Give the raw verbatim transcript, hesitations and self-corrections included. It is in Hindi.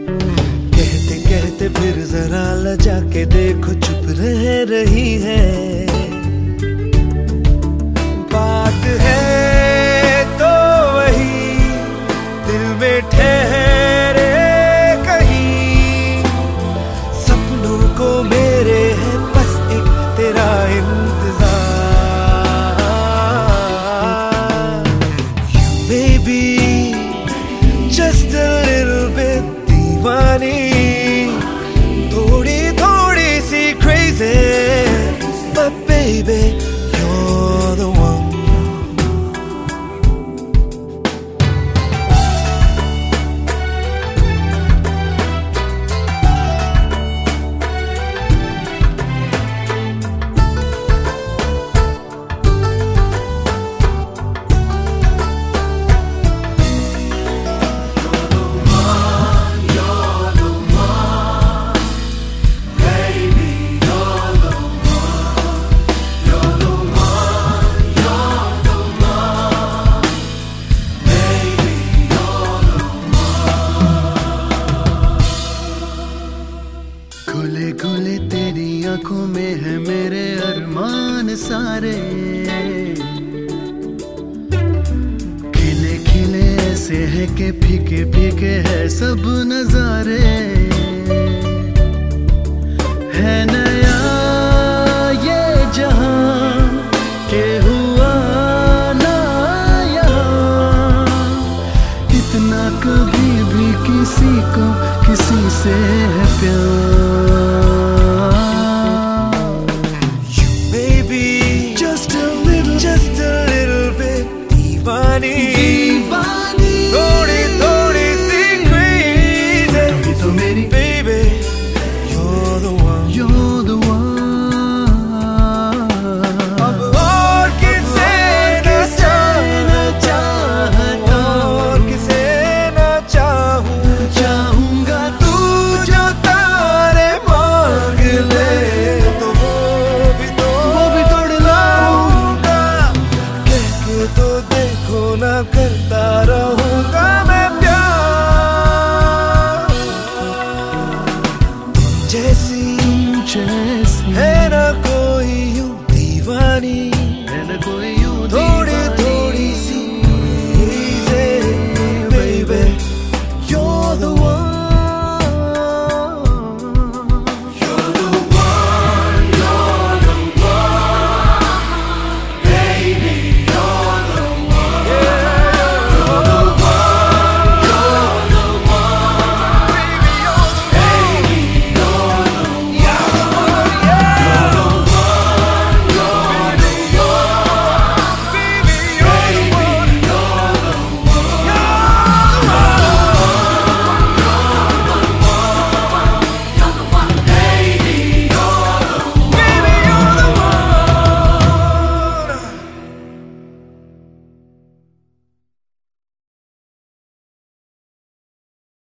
कहते कहते फिर जरा लजा के देखो चुप रह रही है। बात है तो वही दिल में ठहरे कहीं, सपनों को मेरे है बस एक तेरा इंतजार। You may be just a little bit दीवानी, थोड़ी थोड़ी सी crazy, but baby you're the one। खुले खुले तेरी आंखों में है मेरे अरमान सारे, खिले खिले ऐसे है कि फीके फीके है सब नजारे। है नया ये जहां के हुआ ना यहाँ, इतना कभी भी किसी को किसी से है प्यार। दीवानी थोड़ी थोड़ी सी crazy, तो मेरी baby you're the one, you're the one। अब और किसे न चाहता, और किसे न चाहूं, चाहूंगा तू जो तारे मांग ले तो वो भी तो वो भी तोड़ लाऊंगा। कह के तो देखो ना करता रहूंगा मैं प्यार। तुम जैसी जैसी है ना कोई यूं दीवानी।